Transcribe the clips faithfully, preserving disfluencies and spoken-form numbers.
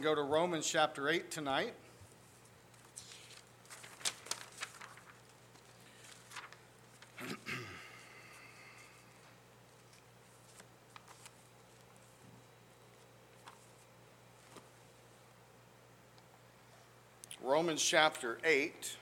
Go to Romans chapter eight tonight. Romans chapter eight.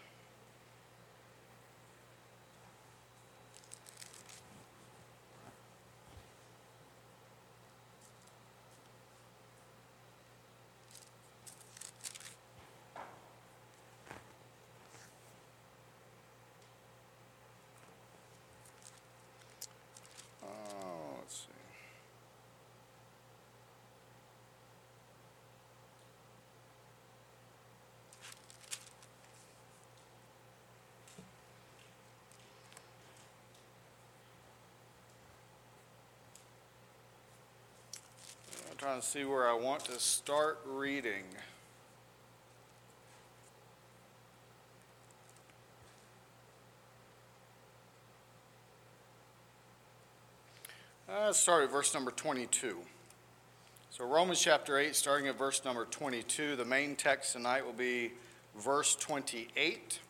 Trying to see where I want to start reading. Uh, let's start at verse number twenty-two. So Romans chapter eight, starting at verse number twenty-two. The main text tonight will be verse twenty-eight.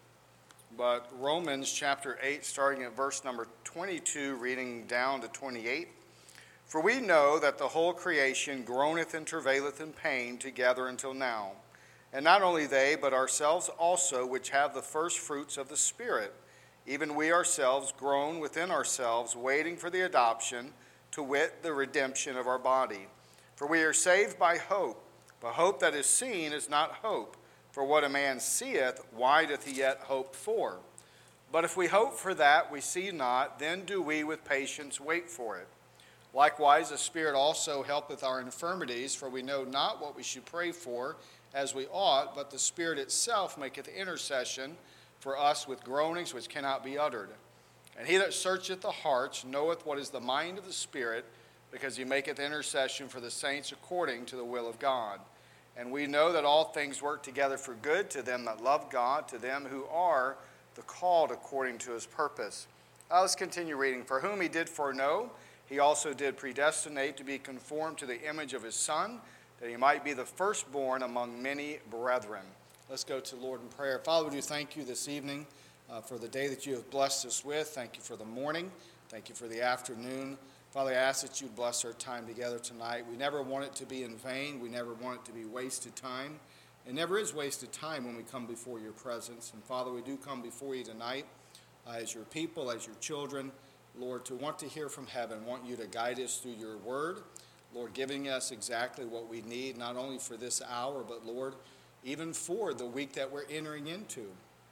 But Romans chapter eight, starting at verse number twenty-two, reading down to twenty-eight. For we know that the whole creation groaneth and travaileth in pain together until now. And not only they, but ourselves also, which have the first fruits of the Spirit, even we ourselves groan within ourselves, waiting for the adoption, to wit, the redemption of our body. For we are saved by hope. But hope that is seen is not hope. For what a man seeth, why doth he yet hope for? But if we hope for that we see not, then do we with patience wait for it. Likewise, the Spirit also helpeth our infirmities, for we know not what we should pray for as we ought, but the Spirit itself maketh intercession for us with groanings which cannot be uttered. And he that searcheth the hearts knoweth what is the mind of the Spirit, because he maketh intercession for the saints according to the will of God. And we know that all things work together for good to them that love God, to them who are the called according to his purpose. Now let's continue reading. For whom he did foreknow, he also did predestinate to be conformed to the image of his Son, that he might be the firstborn among many brethren. Let's go to the Lord in prayer. Father, we do thank you this evening uh, for the day that you have blessed us with. Thank you for the morning. Thank you for the afternoon. Father, I ask that you bless our time together tonight. We never want it to be in vain. We never want it to be wasted time. It never is wasted time when we come before your presence. And Father, we do come before you tonight uh, as your people, as your children, Lord, to want to hear from heaven, want you to guide us through your word, Lord, giving us exactly what we need, not only for this hour, but, Lord, even for the week that we're entering into.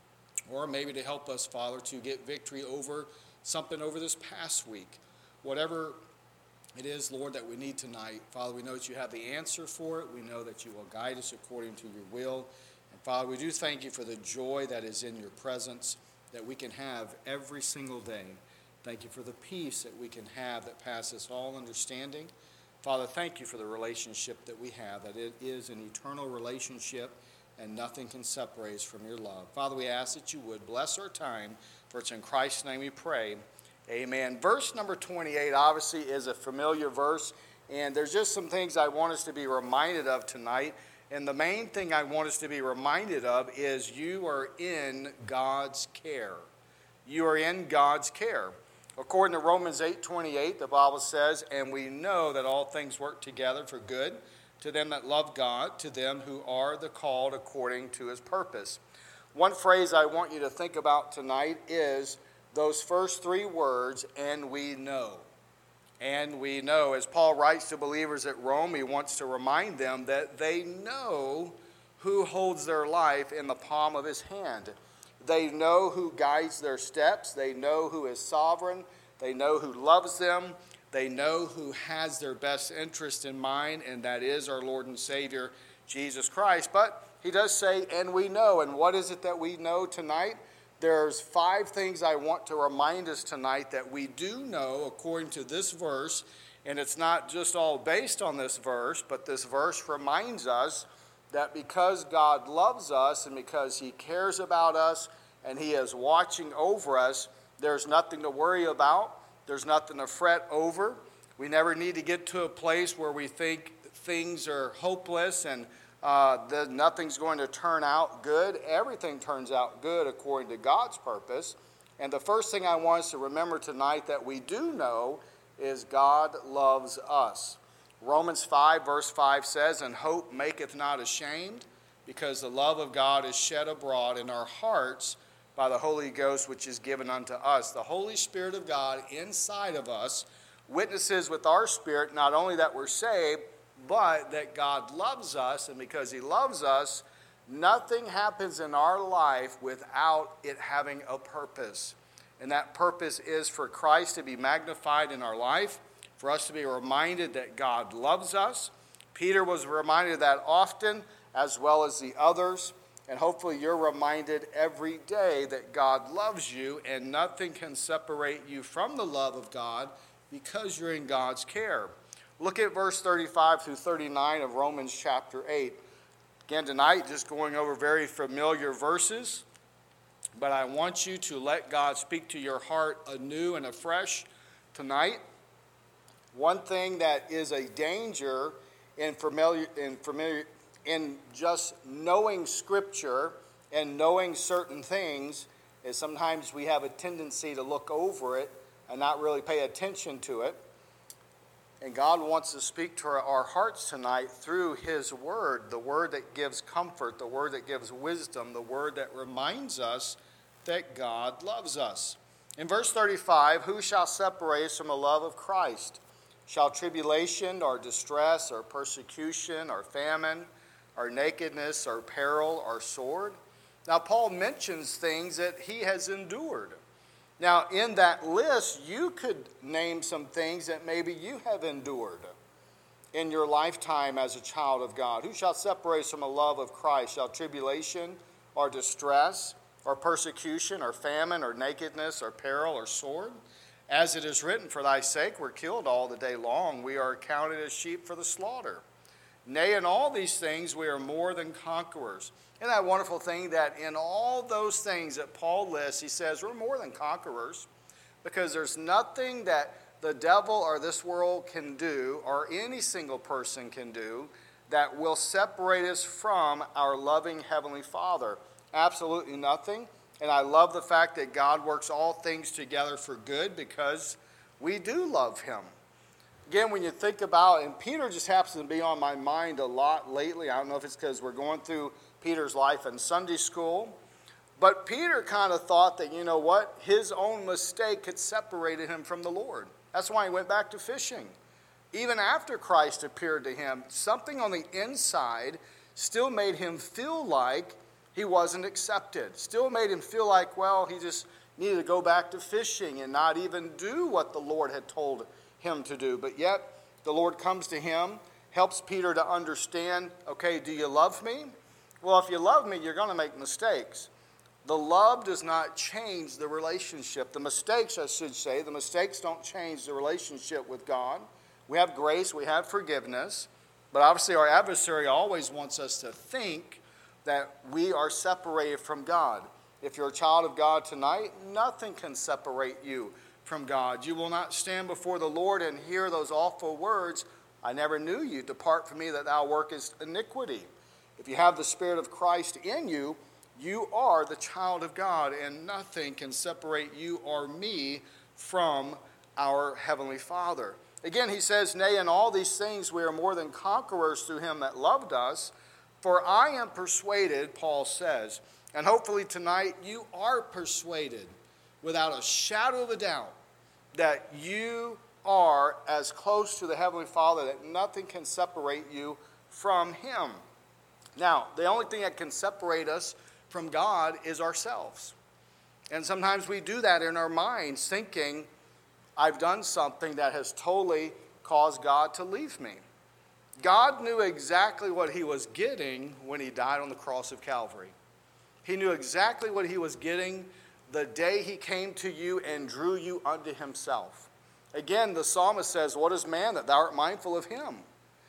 Or maybe to help us, Father, to get victory over something over this past week. Whatever it is, Lord, that we need tonight, Father, we know that you have the answer for it. We know that you will guide us according to your will. And, Father, we do thank you for the joy that is in your presence that we can have every single day. Thank you for the peace that we can have that passes all understanding. Father, thank you for the relationship that we have, that it is an eternal relationship and nothing can separate us from your love. Father, we ask that you would bless our time, for it's in Christ's name we pray. Amen. Verse number twenty-eight obviously is a familiar verse, and there's just some things I want us to be reminded of tonight. And the main thing I want us to be reminded of is you are in God's care. You are in God's care. According to Romans eight twenty-eight, the Bible says, and we know that all things work together for good to them that love God, to them who are the called according to his purpose. One phrase I want you to think about tonight is those first three words, and we know. And we know. As Paul writes to believers at Rome, he wants to remind them that they know who holds their life in the palm of his hand. They know who guides their steps. They know who is sovereign. They know who loves them. They know who has their best interest in mind, and that is our Lord and Savior, Jesus Christ. But he does say, and we know. And what is it that we know tonight? There's five things I want to remind us tonight that we do know according to this verse. And it's not just all based on this verse, but this verse reminds us that because God loves us and because he cares about us and he is watching over us, there's nothing to worry about. There's nothing to fret over. We never need to get to a place where we think things are hopeless and uh, that nothing's going to turn out good. Everything turns out good according to God's purpose. And the first thing I want us to remember tonight that we do know is God loves us. Romans five verse five says, "And hope maketh not ashamed, because the love of God is shed abroad in our hearts by the Holy Ghost, which is given unto us." The Holy Spirit of God inside of us witnesses with our spirit not only that we're saved, but that God loves us. And because he loves us, nothing happens in our life without it having a purpose. And that purpose is for Christ to be magnified in our life, for us to be reminded that God loves us. Peter was reminded of that often, as well as the others. And hopefully you're reminded every day that God loves you and nothing can separate you from the love of God because you're in God's care. Look at verse thirty-five through thirty-nine of Romans chapter eight. Again, tonight, just going over very familiar verses, but I want you to let God speak to your heart anew and afresh tonight. One thing that is a danger in familiar, in familiar, in just knowing Scripture and knowing certain things is sometimes we have a tendency to look over it and not really pay attention to it. And God wants to speak to our, our hearts tonight through his word, the word that gives comfort, the word that gives wisdom, the word that reminds us that God loves us. In verse thirty-five, "Who shall separate us from the love of Christ? Shall tribulation or distress or persecution or famine or nakedness or peril or sword?" Now, Paul mentions things that he has endured. Now, in that list, you could name some things that maybe you have endured in your lifetime as a child of God. Who shall separate us from the love of Christ? Shall tribulation or distress or persecution or famine or nakedness or peril or sword? As it is written, "For thy sake we're killed all the day long. We are counted as sheep for the slaughter. Nay, in all these things we are more than conquerors." Isn't that a wonderful thing that in all those things that Paul lists, he says we're more than conquerors, because there's nothing that the devil or this world can do or any single person can do that will separate us from our loving Heavenly Father. Absolutely nothing. And I love the fact that God works all things together for good because we do love him. Again, when you think about, and Peter just happens to be on my mind a lot lately. I don't know if it's because we're going through Peter's life in Sunday school. But Peter kind of thought that, you know what, his own mistake had separated him from the Lord. That's why he went back to fishing. Even after Christ appeared to him, something on the inside still made him feel like he wasn't accepted. Still made him feel like, well, he just needed to go back to fishing and not even do what the Lord had told him to do. But yet, the Lord comes to him, helps Peter to understand, okay, do you love me? Well, if you love me, you're going to make mistakes. The love does not change the relationship. The mistakes, I should say, the mistakes don't change the relationship with God. We have grace, we have forgiveness, but obviously our adversary always wants us to think that we are separated from God. If you're a child of God tonight, nothing can separate you from God. You will not stand before the Lord and hear those awful words, "I never knew you, depart from me that thou workest iniquity." If you have the Spirit of Christ in you, you are the child of God, and nothing can separate you or me from our Heavenly Father. Again, he says, "Nay, in all these things we are more than conquerors through him that loved us. For I am persuaded," Paul says, and hopefully tonight you are persuaded without a shadow of a doubt that you are as close to the Heavenly Father that nothing can separate you from him. Now, the only thing that can separate us from God is ourselves. And sometimes we do that in our minds, thinking, I've done something that has totally caused God to leave me. God knew exactly what he was getting when he died on the cross of Calvary. He knew exactly what he was getting the day he came to you and drew you unto himself. Again, the psalmist says, "What is man that thou art mindful of him?"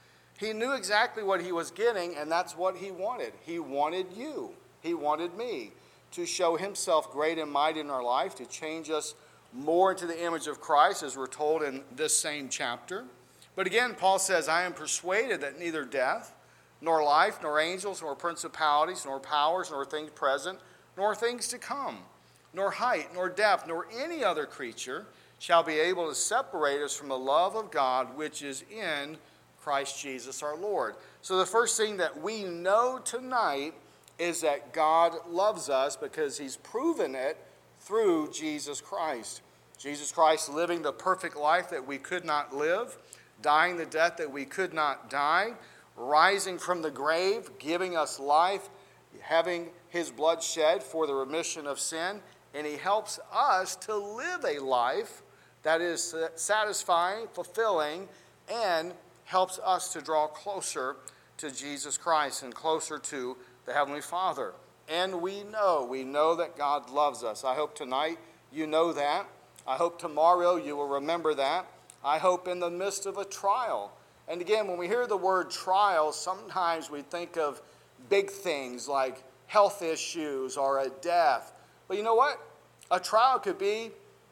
He knew exactly what he was getting, and that's what he wanted. He wanted you. He wanted me to show himself great and mighty in our life, to change us more into the image of Christ, as we're told in this same chapter. But again, Paul says, "I am persuaded that neither death, nor life, nor angels, nor principalities, nor powers, nor things present, nor things to come, nor height, nor depth, nor any other creature shall be able to separate us from the love of God which is in Christ Jesus our Lord. So the first thing that we know tonight is that God loves us because he's proven it through Jesus Christ. Jesus Christ living the perfect life that we could not live, dying the death that we could not die, rising from the grave, giving us life, having his blood shed for the remission of sin, and he helps us to live a life that is satisfying, fulfilling, and helps us to draw closer to Jesus Christ and closer to the Heavenly Father. And we know, we know that God loves us. I hope tonight you know that. I hope tomorrow you will remember that. I hope in the midst of a trial. And again, when we hear the word trial, sometimes we think of big things like health issues or a death. But you know what? A trial could be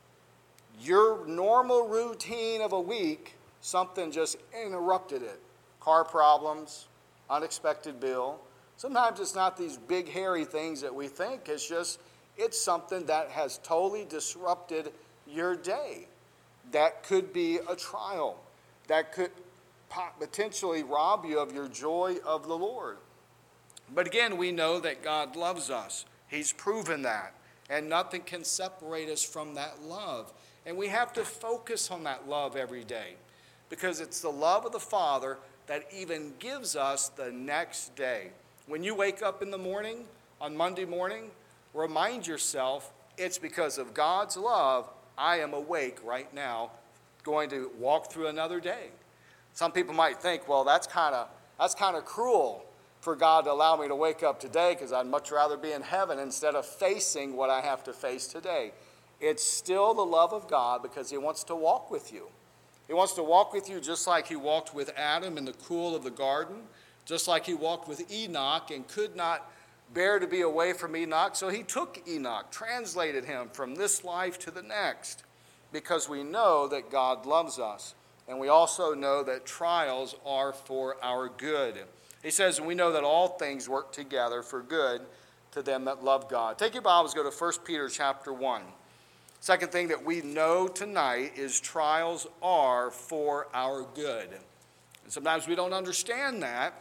your normal routine of a week. Something just interrupted it. Car problems, unexpected bill. Sometimes it's not these big hairy things that we think. It's just, it's something that has totally disrupted your day. That could be a trial. That could potentially rob you of your joy of the Lord. But again, we know that God loves us. He's proven that. And nothing can separate us from that love. And we have to focus on that love every day. Because it's the love of the Father that even gives us the next day. When you wake up in the morning, on Monday morning, remind yourself, it's because of God's love I am awake right now, going to walk through another day. Some people might think, well, that's kind of that's kind of cruel for God to allow me to wake up today because I'd much rather be in heaven instead of facing what I have to face today. It's still the love of God because he wants to walk with you. He wants to walk with you just like he walked with Adam in the cool of the garden, just like he walked with Enoch and could not bear to be away from Enoch. So he took Enoch, translated him from this life to the next, because we know that God loves us. And we also know that trials are for our good. He says, and we know that all things work together for good to them that love God. Take your Bibles, go to First Peter chapter one. Second thing that we know tonight is trials are for our good. And sometimes we don't understand that.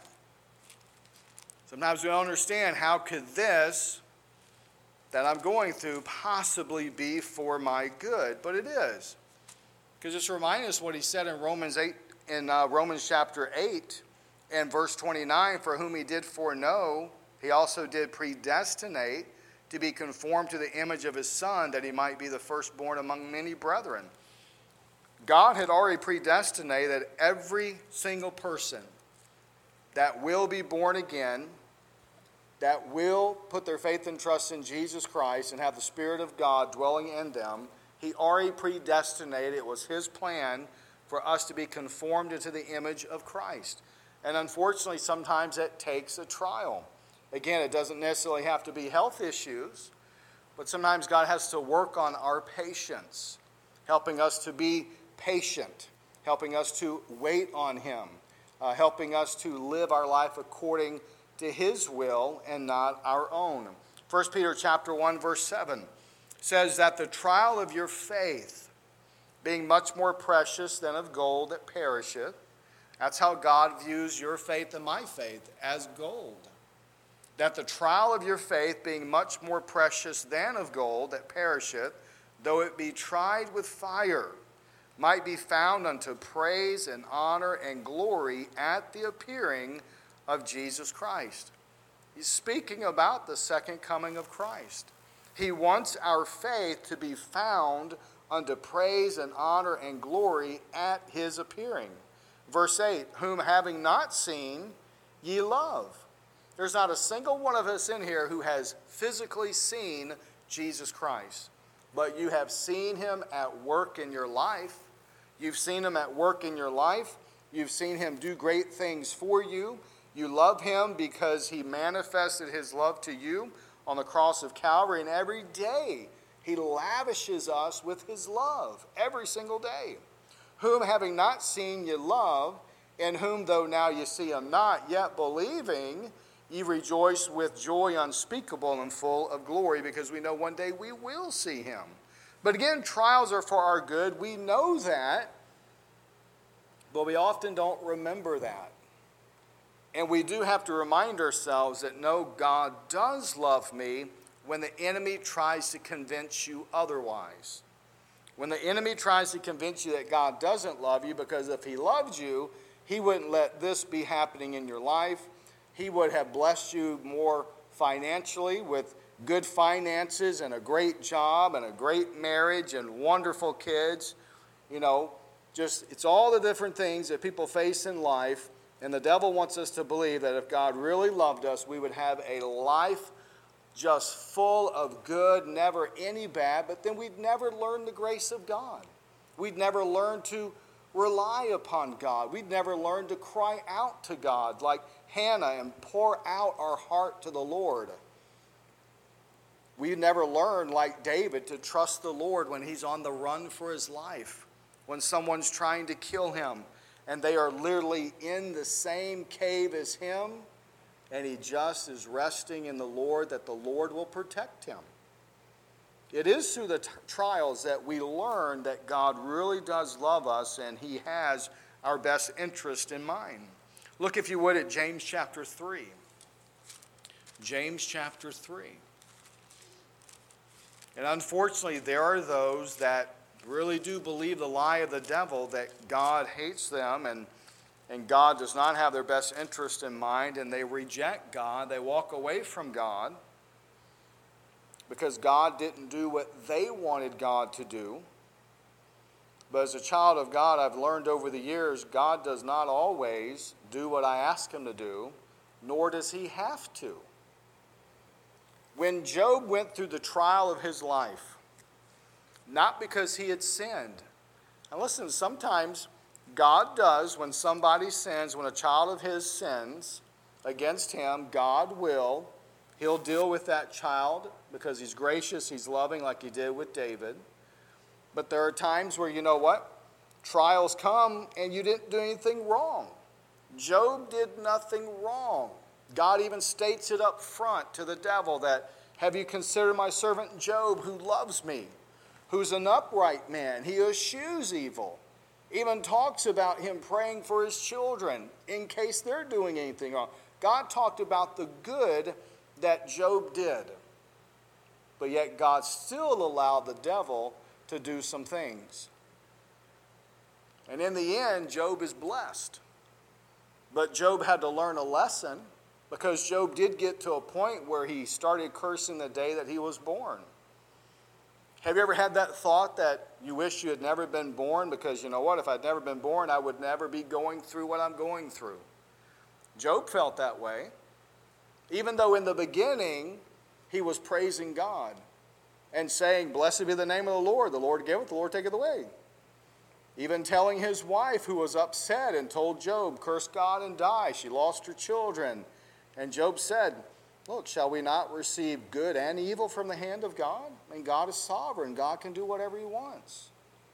Sometimes we don't understand how could this that I'm going through possibly be for my good, but it is. Because just remind us what he said in Romans eight, in uh, Romans chapter eight and verse twenty-nine, for whom he did foreknow, he also did predestinate to be conformed to the image of his Son, that he might be the firstborn among many brethren. God had already predestinated that every single person that will be born again, that will put their faith and trust in Jesus Christ and have the Spirit of God dwelling in them, he already predestinated. It was his plan for us to be conformed into the image of Christ. And unfortunately, sometimes it takes a trial. Again, it doesn't necessarily have to be health issues, but sometimes God has to work on our patience, helping us to be patient, helping us to wait on him, uh, helping us to live our life according to his will and not our own. First Peter chapter one, verse seven says that the trial of your faith, being much more precious than of gold that perisheth, that's how God views your faith and my faith, as gold. That the trial of your faith, being much more precious than of gold that perisheth, though it be tried with fire, might be found unto praise and honor and glory at the appearing of Jesus Christ. He's speaking about the second coming of Christ. He wants our faith to be found unto praise and honor and glory at his appearing. Verse eight, whom having not seen, ye love. There's not a single one of us in here who has physically seen Jesus Christ. But you have seen him at work in your life. You've seen him at work in your life. You've seen him do great things for you. You love him because he manifested his love to you on the cross of Calvary. And every day he lavishes us with his love. Every single day. Whom having not seen ye love, in whom though now you see him not, yet believing, ye rejoice with joy unspeakable and full of glory, because we know one day we will see him. But again, trials are for our good. We know that, but we often don't remember that. And we do have to remind ourselves that no, God does love me when the enemy tries to convince you otherwise. When the enemy tries to convince you that God doesn't love you, because if he loved you, he wouldn't let this be happening in your life. He would have blessed you more financially with good finances and a great job and a great marriage and wonderful kids. You know, just it's all the different things that people face in life. And the devil wants us to believe that if God really loved us, we would have a life just full of good, never any bad, but then we'd never learn the grace of God. We'd never learn to rely upon God. We'd never learn to cry out to God like Hannah and pour out our heart to the Lord. We'd never learn like David to trust the Lord when he's on the run for his life, when someone's trying to kill him and they are literally in the same cave as him, and he just is resting in the Lord that the Lord will protect him. It is through the t- trials that we learn that God really does love us and he has our best interest in mind. Look, if you would, at James chapter three. James chapter three. And unfortunately, there are those that really do believe the lie of the devil that God hates them and, and God does not have their best interest in mind, and they reject God. They walk away from God because God didn't do what they wanted God to do. But as a child of God, I've learned over the years, God does not always do what I ask him to do, nor does he have to. When Job went through the trial of his life, not because he had sinned. Now listen, sometimes God does, when somebody sins, when a child of his sins against him, God will, he'll deal with that child because he's gracious, he's loving like he did with David. But there are times where, you know what? Trials come and you didn't do anything wrong. Job did nothing wrong. God even states it up front to the devil that, have you considered my servant Job, who loves me, who's an upright man? He eschews evil. Even talks about him praying for his children in case they're doing anything wrong. God talked about the good that Job did. But yet God still allowed the devil to do some things. And in the end, Job is blessed. But Job had to learn a lesson, because Job did get to a point where he started cursing the day that he was born. Have you ever had that thought that you wish you had never been born because, you know what, if I'd never been born, I would never be going through what I'm going through? Job felt that way, even though in the beginning he was praising God and saying, blessed be the name of the Lord. The Lord giveth, the Lord taketh away. Even telling his wife, who was upset and told Job, curse God and die. She lost her children. And Job said, look, shall we not receive good and evil from the hand of God? I mean, God is sovereign. God can do whatever he wants.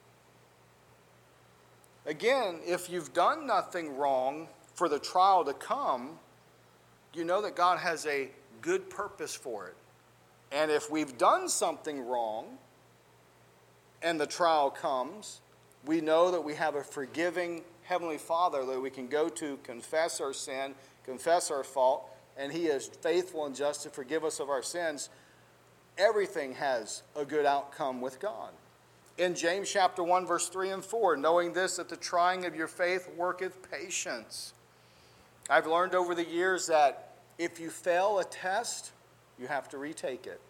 Again, if you've done nothing wrong for the trial to come, you know that God has a good purpose for it. And if we've done something wrong and the trial comes, we know that we have a forgiving Heavenly Father that we can go to, confess our sin, confess our fault, and he is faithful and just to forgive us of our sins. Everything has a good outcome with God. In James chapter one, verse three and four, knowing this, that the trying of your faith worketh patience. I've learned over the years that if you fail a test, you have to retake it.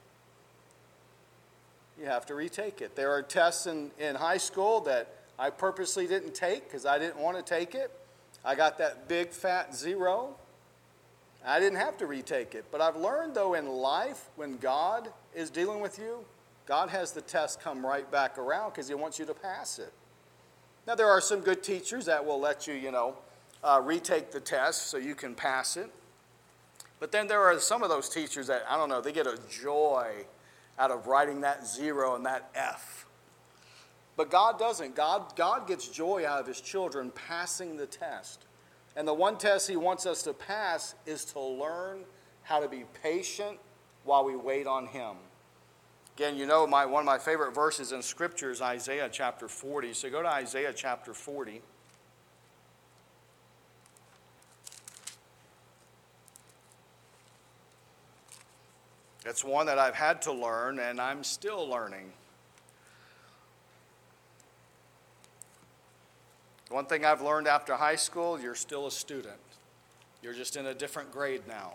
You have to retake it. There are tests in, in high school that I purposely didn't take because I didn't want to take it. I got that big fat zero. I didn't have to retake it. But I've learned, though, in life, when God is dealing with you, God has the test come right back around because he wants you to pass it. Now, there are some good teachers that will let you, you know, uh, retake the test so you can pass it. But then there are some of those teachers that, I don't know, they get a joy out of writing that zero and that F. But God doesn't. God, God gets joy out of his children passing the test. And the one test he wants us to pass is to learn how to be patient while we wait on him. Again, you know, my, one of my favorite verses in Scripture is Isaiah chapter forty. So go to Isaiah chapter forty. It's one that I've had to learn, and I'm still learning. One thing I've learned after high school, you're still a student. You're just in a different grade now.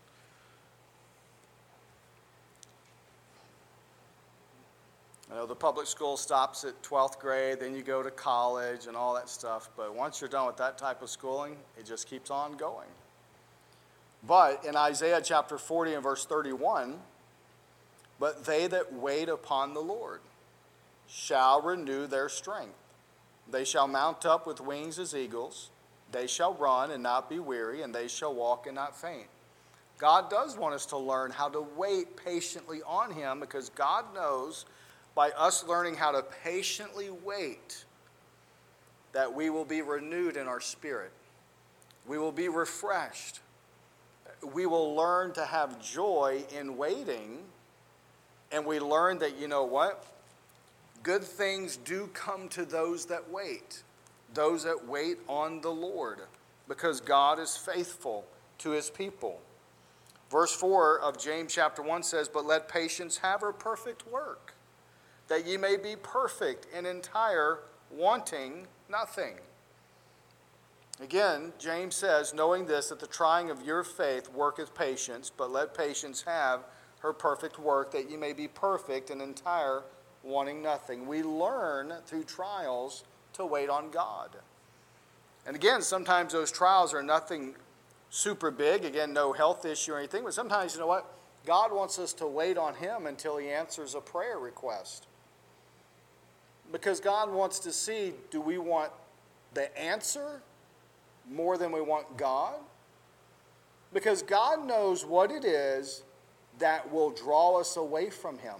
I know the public school stops at twelfth grade, then you go to college and all that stuff, but once you're done with that type of schooling, it just keeps on going. But in Isaiah chapter forty and verse thirty-one, but they that wait upon the Lord shall renew their strength. They shall mount up with wings as eagles. They shall run and not be weary, and they shall walk and not faint. God does want us to learn how to wait patiently on him, because God knows by us learning how to patiently wait that we will be renewed in our spirit. We will be refreshed. We will learn to have joy in waiting, and we learn that, you know what? Good things do come to those that wait, those that wait on the Lord, because God is faithful to his people. Verse four of James chapter one says, but let patience have her perfect work, that ye may be perfect and entire, wanting nothing. Again, James says, knowing this, that the trying of your faith worketh patience, but let patience have her perfect work, that ye may be perfect and entire, wanting nothing. We learn through trials to wait on God. And again, sometimes those trials are nothing super big. Again, no health issue or anything. But sometimes, you know what? God wants us to wait on him until he answers a prayer request. Because God wants to see, do we want the answer more than we want God? Because God knows what it is that will draw us away from him.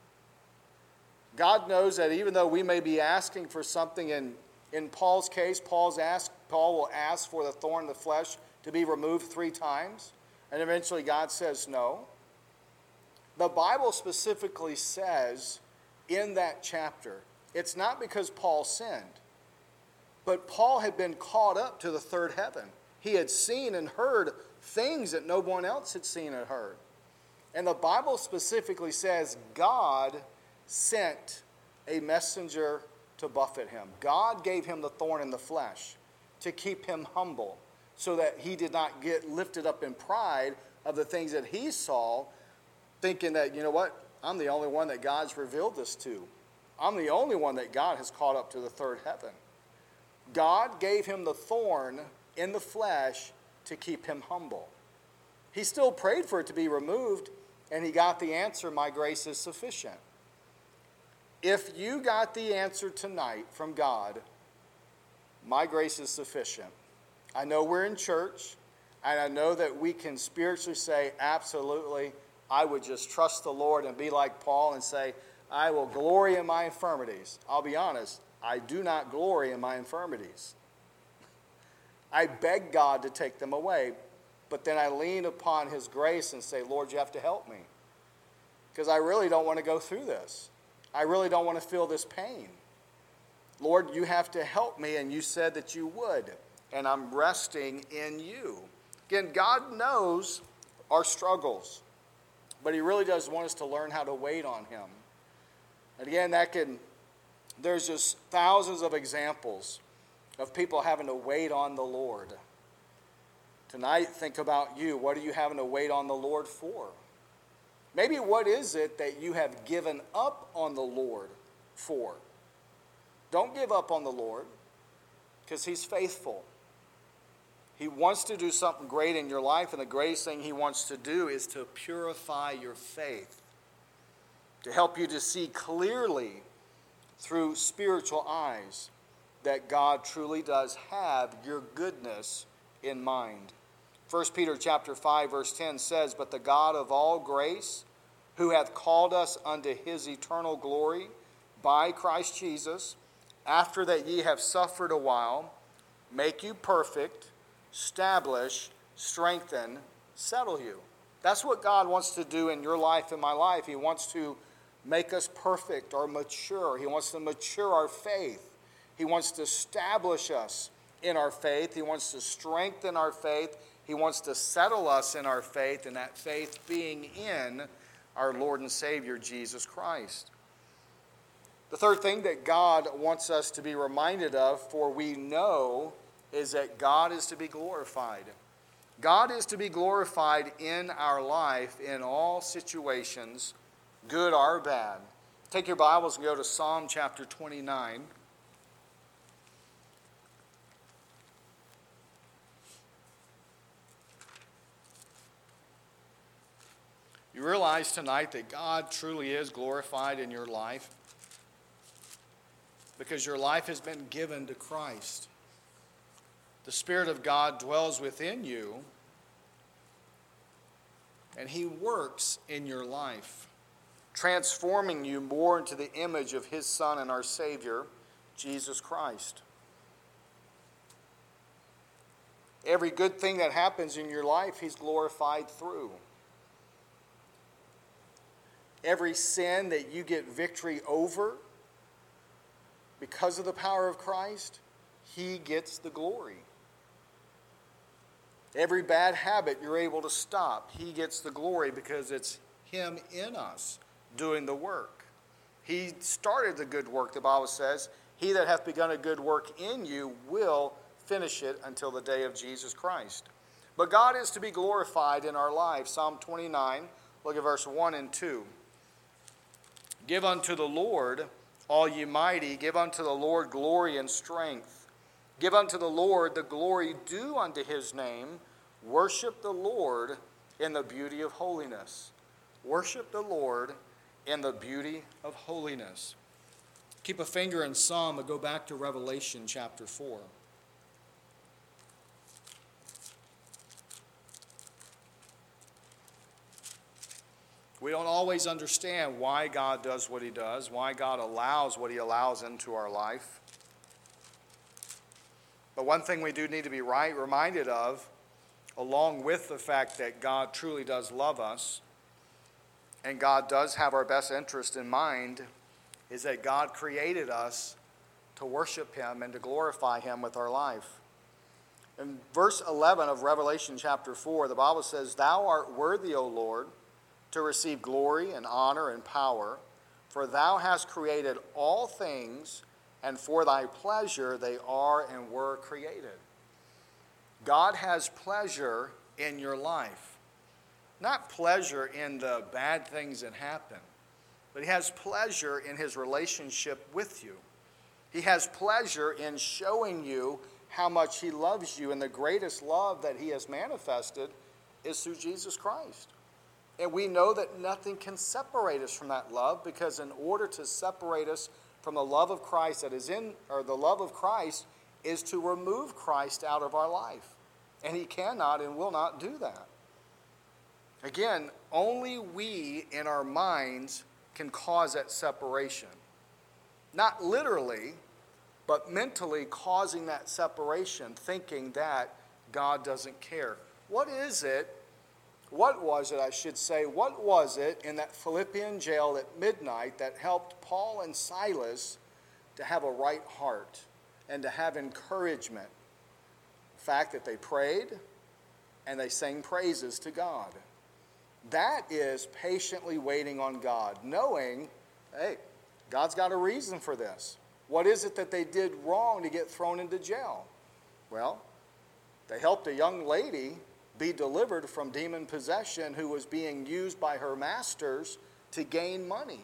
God knows that even though we may be asking for something, in, in Paul's case, Paul's asked, Paul will ask for the thorn in the flesh to be removed three times, and eventually God says no. The Bible specifically says in that chapter, it's not because Paul sinned, but Paul had been caught up to the third heaven. He had seen and heard things that no one else had seen and heard. And the Bible specifically says God sent a messenger to buffet him. God gave him the thorn in the flesh to keep him humble, so that he did not get lifted up in pride of the things that he saw, thinking that, you know what, I'm the only one that God's revealed this to. I'm the only one that God has caught up to the third heaven. God gave him the thorn in the flesh to keep him humble. He still prayed for it to be removed, and he got the answer, my grace is sufficient. If you got the answer tonight from God, my grace is sufficient. I know we're in church, and I know that we can spiritually say, absolutely, I would just trust the Lord and be like Paul and say, I will glory in my infirmities. I'll be honest, I do not glory in my infirmities. I beg God to take them away, but then I lean upon his grace and say, Lord, you have to help me, because I really don't want to go through this. I really don't want to feel this pain. Lord, you have to help me, and you said that you would, and I'm resting in you. Again, God knows our struggles, but he really does want us to learn how to wait on him. And again, that can, there's just thousands of examples of people having to wait on the Lord. Tonight, think about you. What are you having to wait on the Lord for? Maybe what is it that you have given up on the Lord for? Don't give up on the Lord, because he's faithful. He wants to do something great in your life, and the greatest thing he wants to do is to purify your faith, to help you to see clearly through spiritual eyes that God truly does have your goodness in mind. First Peter chapter five verse ten says, but the God of all grace, who hath called us unto his eternal glory by Christ Jesus, after that ye have suffered a while, make you perfect, establish, strengthen, settle you. That's what God wants to do in your life and my life. He wants to make us perfect or mature. He wants to mature our faith. He wants to establish us in our faith. He wants to strengthen our faith. He wants to settle us in our faith, and that faith being in our Lord and Savior, Jesus Christ. The third thing that God wants us to be reminded of, for we know, is that God is to be glorified. God is to be glorified in our life in all situations, good or bad. Take your Bibles and go to Psalm chapter twenty-nine. You realize tonight that God truly is glorified in your life because your life has been given to Christ. The Spirit of God dwells within you, and He works in your life, transforming you more into the image of His Son and our Savior, Jesus Christ. Every good thing that happens in your life, He's glorified through. Every sin that you get victory over, because of the power of Christ, He gets the glory. Every bad habit you're able to stop, He gets the glory because it's Him in us doing the work. He started the good work, the Bible says. He that hath begun a good work in you will finish it until the day of Jesus Christ. But God is to be glorified in our lives. Psalm twenty-nine, look at verse one and two. Give unto the Lord, all ye mighty, give unto the Lord glory and strength. Give unto the Lord the glory due unto His name. Worship the Lord in the beauty of holiness. Worship the Lord in the beauty of holiness. Keep a finger in Psalm and go back to Revelation chapter four. We don't always understand why God does what He does, why God allows what He allows into our life. But one thing we do need to be right, reminded of, along with the fact that God truly does love us, and God does have our best interest in mind, is that God created us to worship Him and to glorify Him with our life. In verse eleven of Revelation chapter four, the Bible says, Thou art worthy, O Lord, to receive glory and honor and power, for Thou hast created all things, and for Thy pleasure they are and were created. God has pleasure in your life. Not pleasure in the bad things that happen, but He has pleasure in His relationship with you. He has pleasure in showing you how much He loves you, and the greatest love that He has manifested is through Jesus Christ. And we know that nothing can separate us from that love, because in order to separate us from the love of Christ that is in, or the love of Christ is to remove Christ out of our life. And He cannot and will not do that. Again, only we in our minds can cause that separation. Not literally, but mentally causing that separation, thinking that God doesn't care. What is it? What was it, I should say, what was it in that Philippian jail at midnight that helped Paul and Silas to have a right heart and to have encouragement? The fact that they prayed and they sang praises to God. That is patiently waiting on God, knowing, hey, God's got a reason for this. What is it that they did wrong to get thrown into jail? Well, they helped a young lady be delivered from demon possession who was being used by her masters to gain money.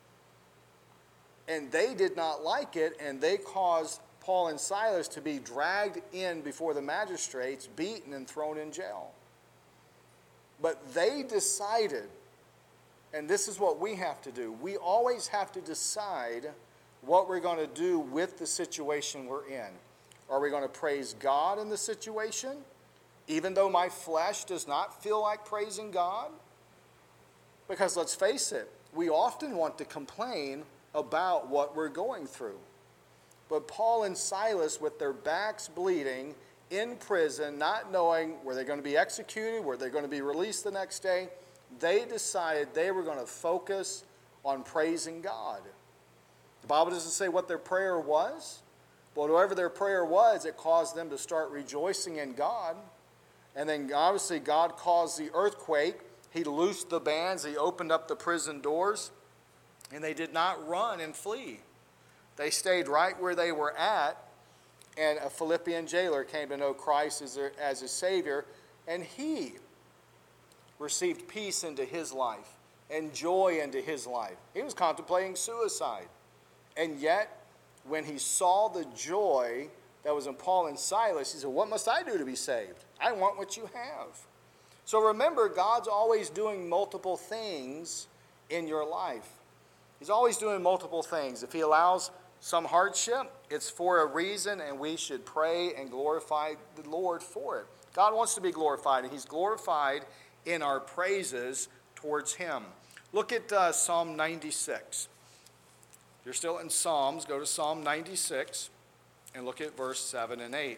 And they did not like it, and they caused Paul and Silas to be dragged in before the magistrates, beaten and thrown in jail. But they decided, and this is what we have to do, we always have to decide what we're going to do with the situation we're in. Are we going to praise God in the situation, even though my flesh does not feel like praising God? Because let's face it, we often want to complain about what we're going through. But Paul and Silas, with their backs bleeding, in prison, not knowing were they going to be executed, were they going to be released the next day. They decided they were going to focus on praising God. The Bible doesn't say what their prayer was, but whatever their prayer was, it caused them to start rejoicing in God. And then obviously God caused the earthquake. He loosed the bands. He opened up the prison doors. And they did not run and flee. They stayed right where they were at. And a Philippian jailer came to know Christ as, their, as his Savior. And he received peace into his life and joy into his life. He was contemplating suicide. And yet, when he saw the joy that was in Paul and Silas, he said, what must I do to be saved? I want what you have. So remember, God's always doing multiple things in your life. He's always doing multiple things. If he allows some hardship, it's for a reason, and we should pray and glorify the Lord for it. God wants to be glorified, and he's glorified in our praises towards him. Look at uh, Psalm ninety-six. If you're still in Psalms, go to Psalm ninety-six and look at verse seven and eight.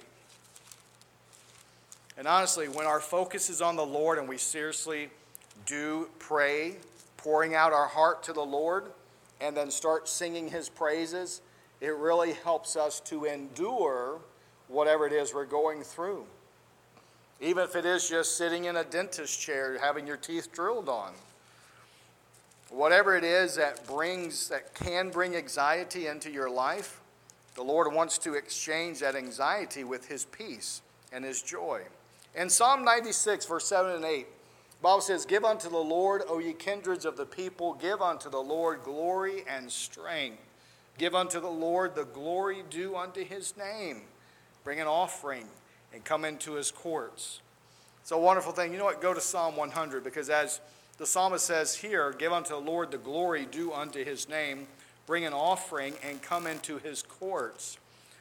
And honestly, when our focus is on the Lord and we seriously do pray, pouring out our heart to the Lord, and then start singing his praises, it really helps us to endure whatever it is we're going through. Even if it is just sitting in a dentist chair, having your teeth drilled on. Whatever it is that brings, that can bring anxiety into your life, the Lord wants to exchange that anxiety with his peace and his joy. In Psalm ninety-six, verse seven and eight, the Bible says, give unto the Lord, O ye kindreds of the people, give unto the Lord glory and strength. Give unto the Lord the glory due unto his name. Bring an offering and come into his courts. It's a wonderful thing. You know what? Go to Psalm one hundred, because as the psalmist says here, give unto the Lord the glory due unto his name. Bring an offering and come into his courts.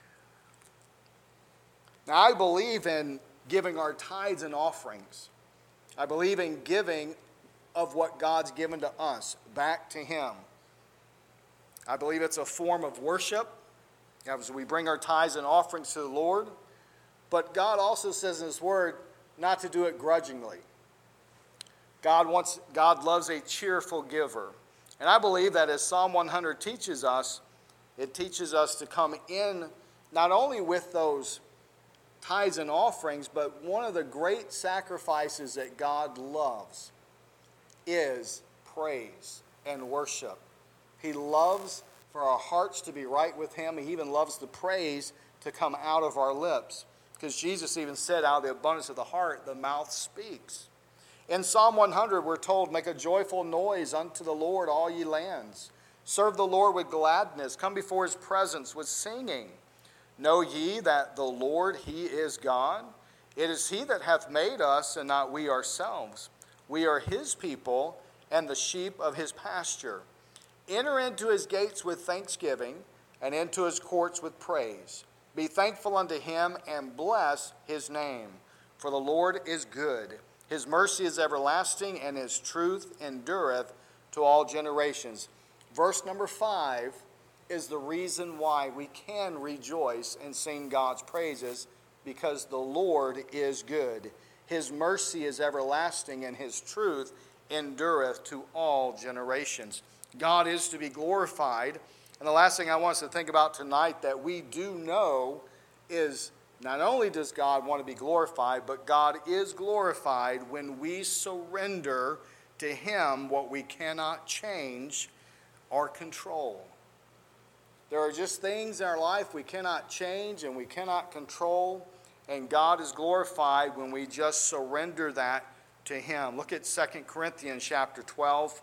Now, I believe in giving our tithes and offerings. I believe in giving of what God's given to us back to him. I believe it's a form of worship as we bring our tithes and offerings to the Lord. But God also says in his word not to do it grudgingly. God wants, God loves a cheerful giver. And I believe that as Psalm one hundred teaches us, it teaches us to come in not only with those tithes and offerings, but one of the great sacrifices that God loves is praise and worship. He loves for our hearts to be right with him. He even loves the praise to come out of our lips. Because Jesus even said, out of the abundance of the heart, the mouth speaks. In Psalm one hundred, we're told, make a joyful noise unto the Lord, all ye lands. Serve the Lord with gladness. Come before his presence with singing. Know ye that the Lord, he is God. It is he that hath made us, and not we ourselves. We are his people, and the sheep of his pasture. Enter into his gates with thanksgiving, and into his courts with praise. Be thankful unto him, and bless his name. For the Lord is good. His mercy is everlasting, and his truth endureth to all generations. Verse number five is the reason why we can rejoice and sing God's praises, because the Lord is good. His mercy is everlasting, and his truth endureth to all generations. God is to be glorified. And the last thing I want us to think about tonight that we do know is not only does God want to be glorified, but God is glorified when we surrender to him what we cannot change or control. There are just things in our life we cannot change and we cannot control, and God is glorified when we just surrender that to him. Look at Second Corinthians chapter twelve.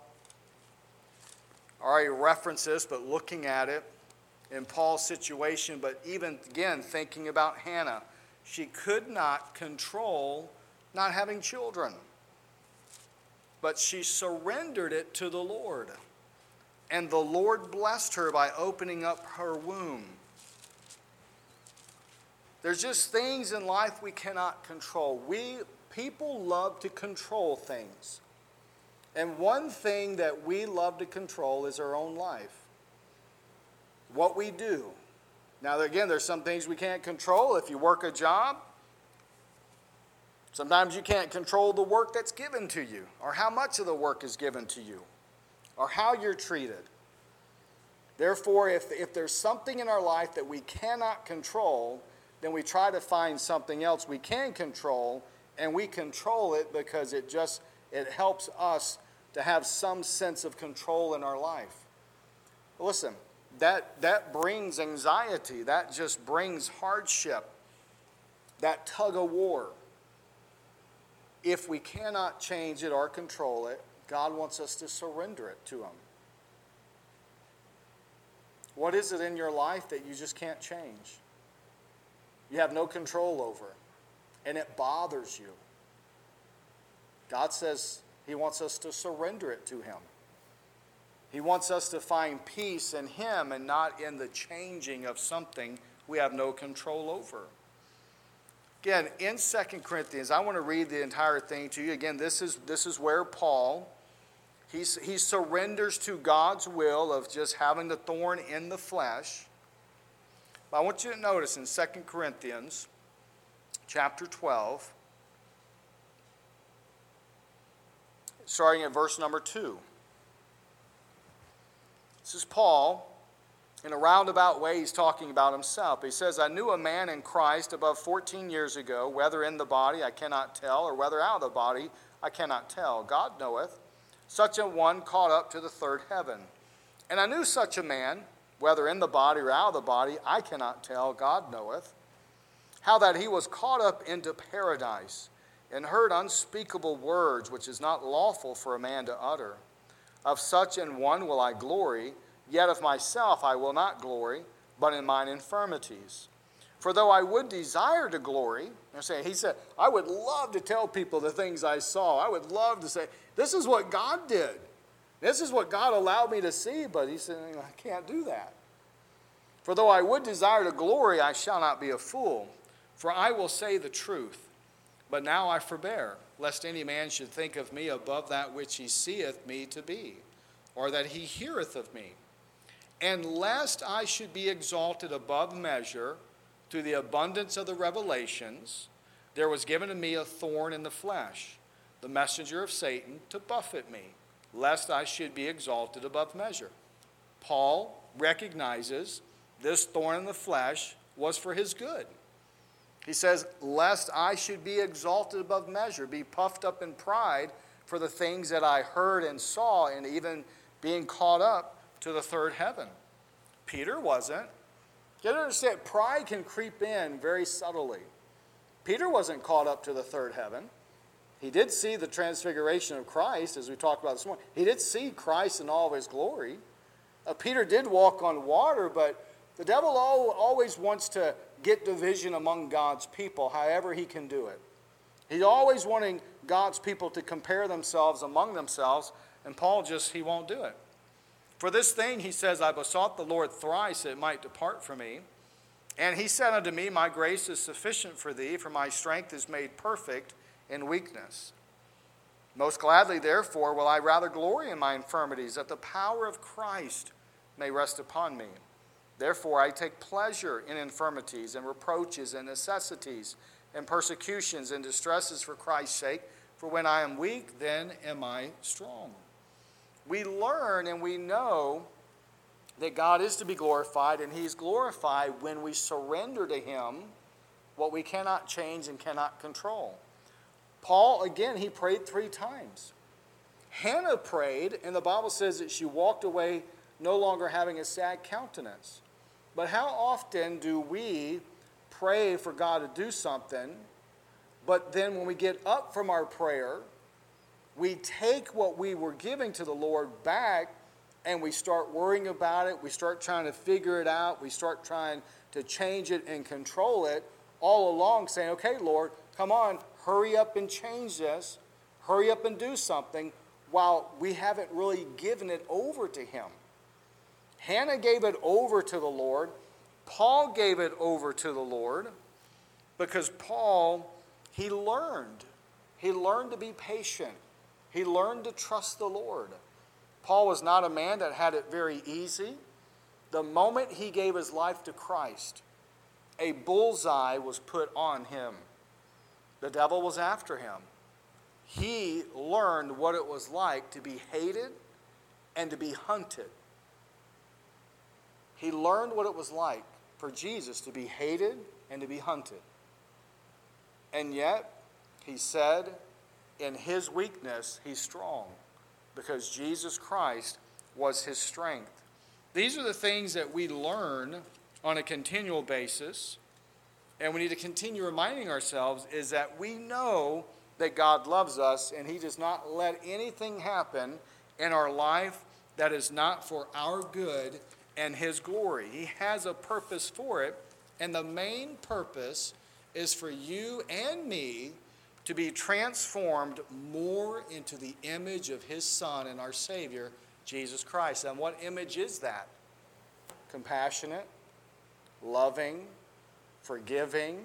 I already referenced this, but looking at it in Paul's situation, but even again thinking about Hannah, she could not control not having children, but she surrendered it to the Lord. And the Lord blessed her by opening up her womb. There's just things in life we cannot control. We people love to control things. And one thing that we love to control is our own life. What we do. Now, again, there's some things we can't control. If you work a job, Sometimes you can't control the work that's given to you, or how much of the work is given to you, or how you're treated. Therefore, if, if there's something in our life that we cannot control, then we try to find something else we can control, and we control it because it just it helps us to have some sense of control in our life. Listen, that, that brings anxiety. That just brings hardship, that tug of war. If we cannot change it or control it, God wants us to surrender it to Him. What is it in your life that you just can't change? You have no control over, and it bothers you. God says He wants us to surrender it to Him. He wants us to find peace in Him and not in the changing of something we have no control over. Again, in Second Corinthians, I want to read the entire thing to you. Again, this is, this is where Paul, he, he surrenders to God's will of just having the thorn in the flesh. But I want you to notice in Second Corinthians chapter twelve, starting at verse number two. This is Paul. In a roundabout way, he's talking about himself. He says, I knew a man in Christ above fourteen years ago, whether in the body I cannot tell, or whether out of the body I cannot tell. God knoweth, such a one caught up to the third heaven. And I knew such a man, whether in the body or out of the body, I cannot tell, God knoweth, how that he was caught up into paradise, and heard unspeakable words, which is not lawful for a man to utter. Of such an one will I glory, yet of myself I will not glory, but in mine infirmities. For though I would desire to glory, I'm saying, he said, I would love to tell people the things I saw. I would love to say, this is what God did. This is what God allowed me to see, but he said, I can't do that. For though I would desire to glory, I shall not be a fool, for I will say the truth. But now I forbear, lest any man should think of me above that which he seeth me to be, or that he heareth of me. And lest I should be exalted above measure through the abundance of the revelations, there was given to me a thorn in the flesh, the messenger of Satan, to buffet me, lest I should be exalted above measure. Paul recognizes this thorn in the flesh was for his good. He says, lest I should be exalted above measure, be puffed up in pride for the things that I heard and saw, and even being caught up to the third heaven. Peter wasn't. You understand, pride can creep in very subtly. Peter wasn't caught up to the third heaven. He did see the transfiguration of Christ, as we talked about this morning. He did see Christ in all of his glory. Uh, Peter did walk on water, but the devil always wants to get division among God's people, however he can do it. He's always wanting God's people to compare themselves among themselves, and Paul just, he won't do it. For this thing, he says, I besought the Lord thrice that it might depart from me. And he said unto me, my grace is sufficient for thee, for my strength is made perfect in weakness. Most gladly, therefore, will I rather glory in my infirmities, that the power of Christ may rest upon me. Therefore, I take pleasure in infirmities and reproaches and necessities and persecutions and distresses for Christ's sake. For when I am weak, then am I strong. We learn and we know that God is to be glorified, and he's glorified when we surrender to him what we cannot change and cannot control. Paul, again, he prayed three times. Hannah prayed, and the Bible says that she walked away no longer having a sad countenance. But how often do we pray for God to do something, but then when we get up from our prayer, we take what we were giving to the Lord back, and we start worrying about it, we start trying to figure it out, we start trying to change it and control it, all along saying, okay, Lord, come on, hurry up and change this, hurry up and do something, while we haven't really given it over to him. Hannah gave it over to the Lord. Paul gave it over to the Lord because Paul, he learned. He learned to be patient. He learned to trust the Lord. Paul was not a man that had it very easy. The moment he gave his life to Christ, a bullseye was put on him. The devil was after him. He learned what it was like to be hated and to be hunted. He learned what it was like for Jesus to be hated and to be hunted. And yet, he said, in his weakness, he's strong, because Jesus Christ was his strength. These are the things that we learn on a continual basis, and we need to continue reminding ourselves is that we know that God loves us, and he does not let anything happen in our life that is not for our good and his glory. He has a purpose for it, and the main purpose is for you and me to be transformed more into the image of his Son and our Savior, Jesus Christ. And what image is that? Compassionate, loving, forgiving,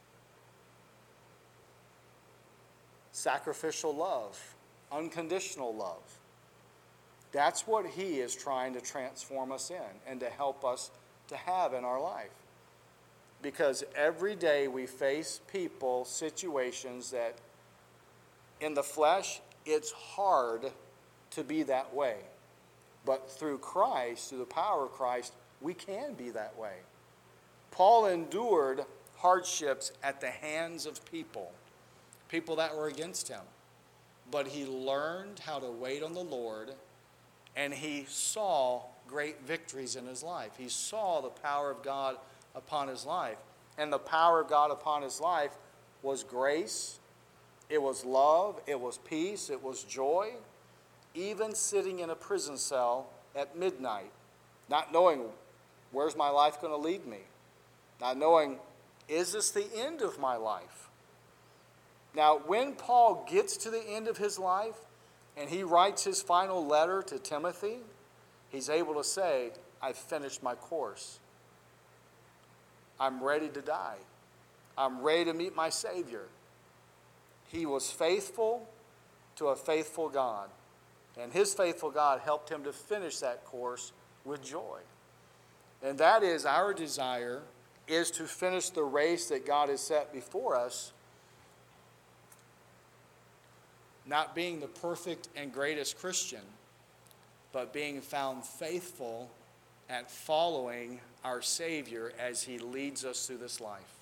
sacrificial love, unconditional love. That's what he is trying to transform us in and to help us to have in our life. Because every day we face people, situations that in the flesh, it's hard to be that way. But through Christ, through the power of Christ, we can be that way. Paul endured hardships at the hands of people, people that were against him. But he learned how to wait on the Lord, and he saw great victories in his life. He saw the power of God upon his life. And the power of God upon his life was grace, it was love, it was peace, it was joy. Even sitting in a prison cell at midnight, not knowing where's my life going to lead me, not knowing, is this the end of my life? Now, when Paul gets to the end of his life and he writes his final letter to Timothy, he's able to say, I've finished my course. I'm ready to die. I'm ready to meet my Savior. He was faithful to a faithful God. And his faithful God helped him to finish that course with joy. And that is our desire, is to finish the race that God has set before us, not being the perfect and greatest Christian, but being found faithful at following our Savior as he leads us through this life.